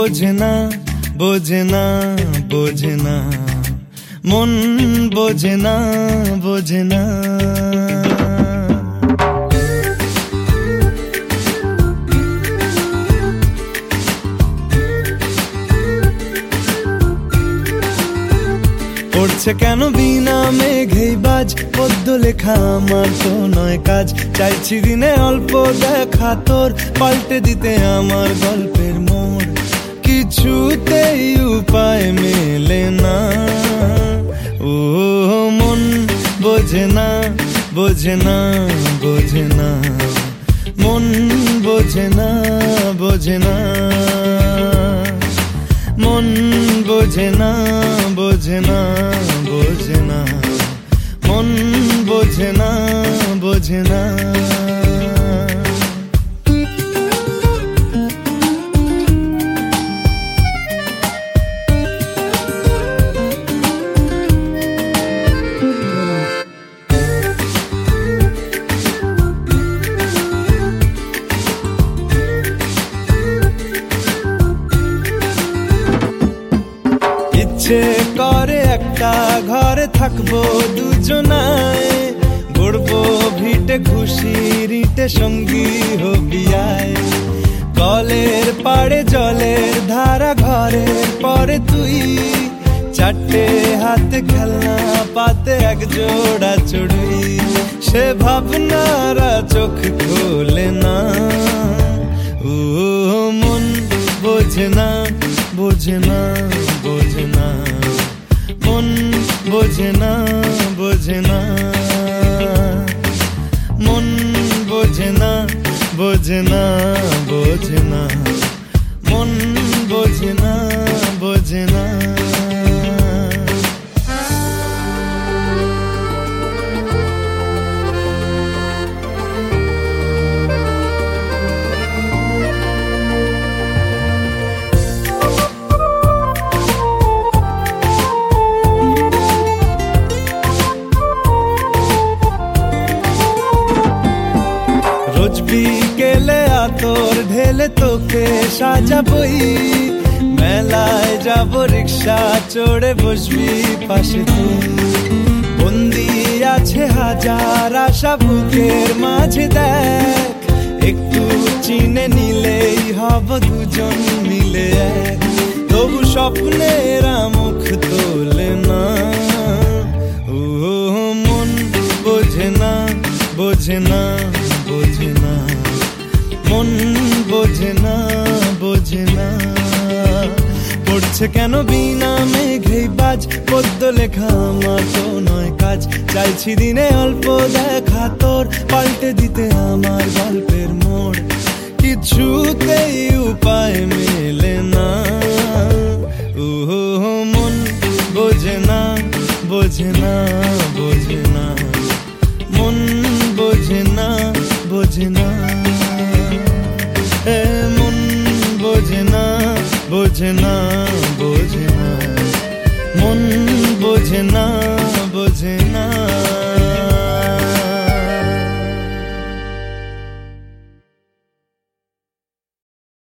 বোঝে না বোঝে না বোঝে না, মন বোঝে না বোঝে না। পড়ছে কেন বিনা মেঘেই বাজ, পদ্য লেখা আমার তো নয় কাজ। চাইছি দিনে অল্প দেখা তোর, পাল্টে দিতে আমার গল্পের মোড়। কিছুতেই উপায় মেলে না, ও মন বোঝে না বোঝে না বোঝে না, মন বোঝে না বোঝে না, মন বোঝে না বোঝে না বোঝে না, মন বোঝে না বোঝে না। ইচ্ছে করে একটা ঘরে থাকবো দুজনায়, গড়বো ভিটে খুশির ইটে সঙ্গী হবি আয়। কলের পাড়ে জলের ধারা, ঘরের পরে তুই, চারটে হাতে খেলনা পাতে এক জোড়া চড়ুই। সে ভাবনারা চোখ খোলে না, ও মন বোঝে না বোঝে না বোঝে না, মন বোঝে না বোঝে না, মন বোঝে না বোঝে না বোঝে না, মন বোঝে না বোঝে না। রোজ বিকেলে আতর ঢেলে তোকে সাজাবই, মেলায় যাব রিক্সা চড়ে বসবি পাশে তুই। বন্দি আছে হাজার আশা বুকের মাঝে, দেখ একটু চিনে নিলেই হব দুজন মিলে এক। তবু স্বপ্নের মুখ তোলে না, ও মন বোঝে না বোঝে না বোঝে না, মন বোঝে না বোঝে না। পড়ছে কেন বিনা মেঘেই বাজ, পদ্য লেখা আমার তো নয় কাজ। চাইছি দিনে অল্প দেখা তোর, পাল্টে দিতে আমার গল্পের মোড়। কিছুতেই উপায় মেলে না, ও মন বোঝে না বোঝে না বোঝে না, মন বোঝে না বোঝে না।